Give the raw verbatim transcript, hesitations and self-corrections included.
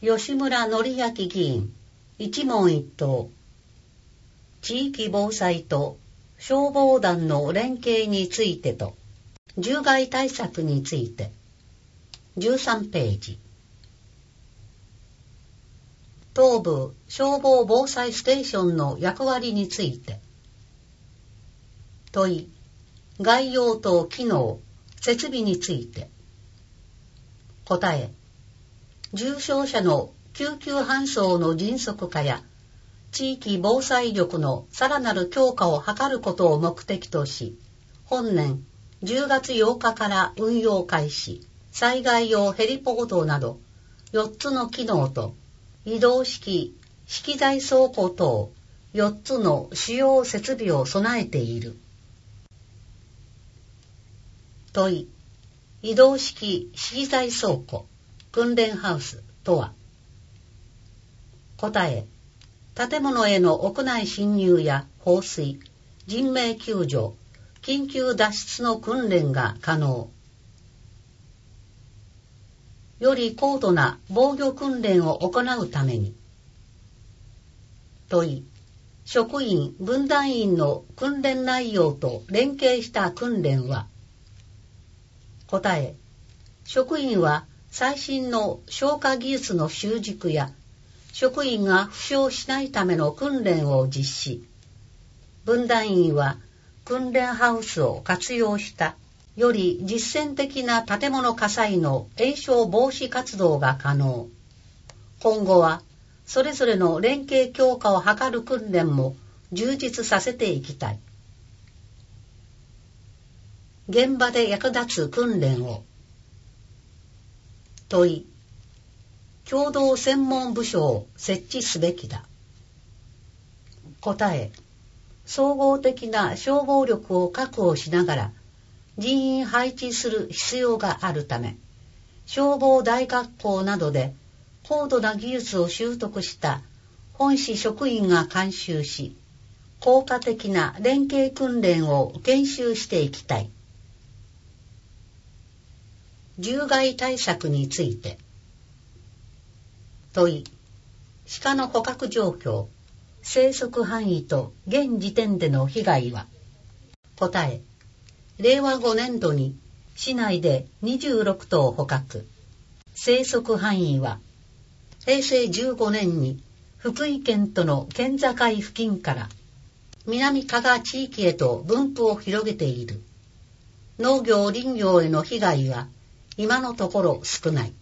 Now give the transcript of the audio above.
吉村則明議員、一問一答。地域防災と消防団の連携についてと、獣害対策について。じゅうさんページ。東部消防防災ステーションの役割について。問い、概要と機能、設備について。答え、重症者の救急搬送の迅速化や地域防災力のさらなる強化を図ることを目的とし、本年じゅうがつようかから運用開始、災害用ヘリポートなどよっつの機能と移動式資機材倉庫等よっつの主要設備を備えている。問い、移動式資機材倉庫、訓練ハウスとは。答え、建物への屋内侵入や放水、人命救助、緊急脱出の訓練が可能。より高度な防御訓練を行うために。問い、職員・分団員の訓練内容と連携した訓練は。答え、職員は最新の消火技術の習熟や職員が負傷しないための訓練を実施。分団員は訓練ハウスを活用したより実践的な建物火災の延焼防止活動が可能。今後はそれぞれの連携強化を図る訓練も充実させていきたい。現場で役立つ訓練を。問い、共同専門部署を設置すべきだ。答え、総合的な消防力を確保しながら人員配置する必要があるため、消防大学校などで高度な技術を習得した本市職員が監修し、効果的な連携訓練を研修していきたい。獣害対策について。問い、鹿の捕獲状況、生息範囲と現時点での被害は。答え、れいわごねんどに市内でにじゅうろくとう捕獲。生息範囲は、へいせいじゅうごねんに福井県との県境付近から南加賀地域へと分布を広げている。農業林業への被害は今のところ少ない。